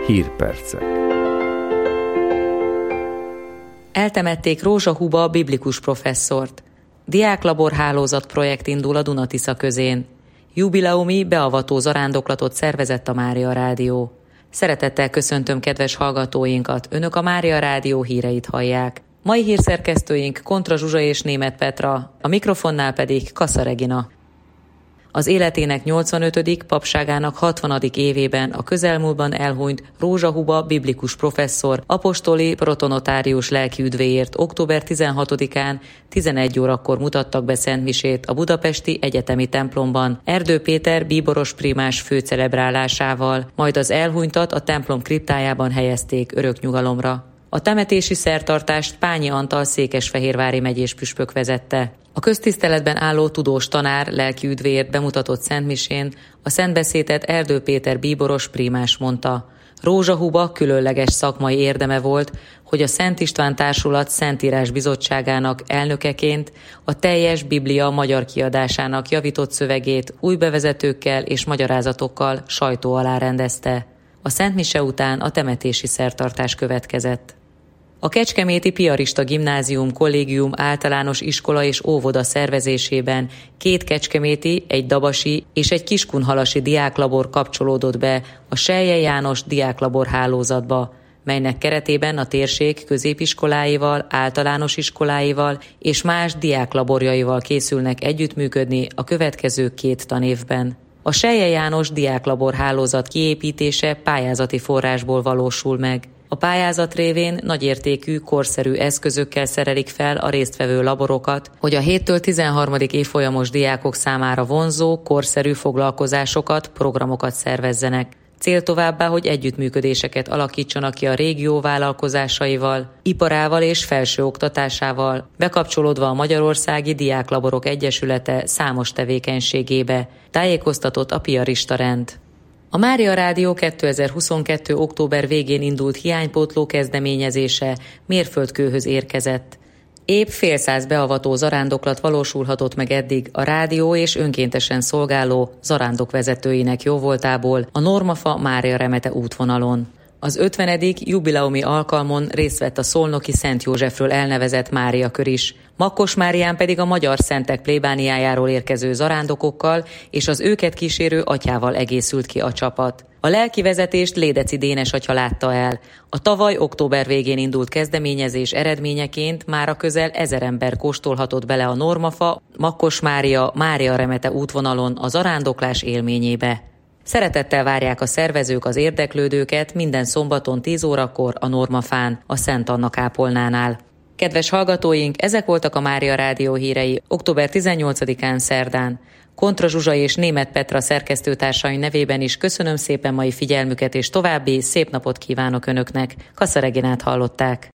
Hírpercek. Eltemették Rózsa Huba biblikus professzort. Diáklabor hálózat projekt indul a Duna-Tisza közén. Jubileumi beavató zarándoklatot szervezett a Mária Rádió. Szeretettel köszöntöm kedves hallgatóinkat, Önök a Mária Rádió híreit hallják. Mai hírszerkesztőink Kontra Zsuzsa és Németh Petra, a mikrofonnál pedig Kassa Regina. Az életének 85., papságának 60. évében a közelmúltban elhunyt Rózsa Huba biblikus professzor, apostoli protonotárius lelkiüdvéért október 16-án 11 órakor mutattak be szentmisét a budapesti egyetemi templomban Erdő Péter bíboros primás főcelebrálásával, majd az elhunytat a templom kriptájában helyezték örök nyugalomra. A temetési szertartást Pányi Antal székesfehérvári megyés püspök vezette. A köztiszteletben álló tudós tanár lelkiüdvéért bemutatott szentmisén a szentbeszédet Erdő Péter bíboros primás mondta. Rózsa Huba különleges szakmai érdeme volt, hogy a Szent István Társulat Szentírás Bizottságának elnökeként a teljes Biblia magyar kiadásának javított szövegét új bevezetőkkel és magyarázatokkal sajtó alá rendezte. A szentmise után a temetési szertartás következett. A Kecskeméti Piarista Gimnázium, Kollégium, Általános Iskola és Óvoda szervezésében 2 kecskeméti, egy dabasi és egy kiskunhalasi diáklabor kapcsolódott be a Selye János diáklabor hálózatba, melynek keretében a térség középiskoláival, általános iskoláival és más diáklaborjaival készülnek együttműködni a következő 2 tanévben. A Selye János diáklabor hálózat kiépítése pályázati forrásból valósul meg. A pályázat révén nagyértékű, korszerű eszközökkel szerelik fel a résztvevő laborokat, hogy a 7-től 13. évfolyamos diákok számára vonzó, korszerű foglalkozásokat, programokat szervezzenek. Cél továbbá, hogy együttműködéseket alakítsanak ki a régió vállalkozásaival, iparával és felsőoktatásával, bekapcsolódva a Magyarországi Diáklaborok Egyesülete számos tevékenységébe, tájékoztatott a Piarista Rend. A Mária Rádió 2022. október végén indult hiánypótló kezdeményezése mérföldkőhöz érkezett. Épp fél száz beavató zarándoklat valósulhatott meg eddig a rádió és önkéntesen szolgáló zarándokvezetőinek jóvoltából a Normafa Mária Remete útvonalon. Az 50. jubileumi alkalmon részt vett a szolnoki Szent Józsefről elnevezett Mária kör is. Makkos Márián pedig a magyar szentek plébániájáról érkező zarándokokkal és az őket kísérő atyával egészült ki a csapat. A lelkivezetést Lédeci Dénes atya látta el. A tavaly október végén indult kezdeményezés eredményeként mára közel 1000 ember kóstolhatott bele a Normafa, Makkos Mária, Mária Remete útvonalon a zarándoklás élményébe. Szeretettel várják a szervezők az érdeklődőket minden szombaton 10 órakor a Normafán, a Szent Anna kápolnánál. Kedves hallgatóink, ezek voltak a Mária Rádió hírei október 18-án szerdán. Kontra Zsuzsa és Németh Petra szerkesztőtársaim nevében is köszönöm szépen mai figyelmüket, és további szép napot kívánok Önöknek. Kassa Reginát hallották.